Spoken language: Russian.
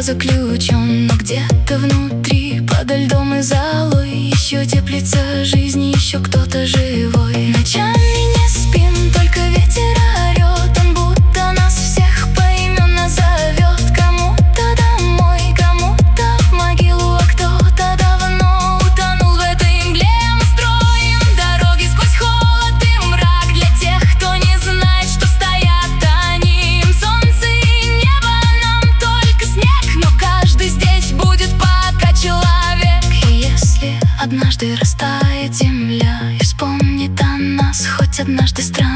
заключен, но где-то внутри, подо льдом и золой, еще теплится жизнь, еще кто-то живой. Ночами не спим, только ветер орет, он будто нас всех поименно зовет. Кому-то домой, кому-то в могилу, а кто-то давно утонул в этой мгле. Мы строим дороги сквозь холод и мрак для тех, кто не знает, что стоят они. Им солнце и небо, нам только снег, но каждый здесь будет пока человек. И если однажды растает земля и вспомнит о нас хоть однажды странно,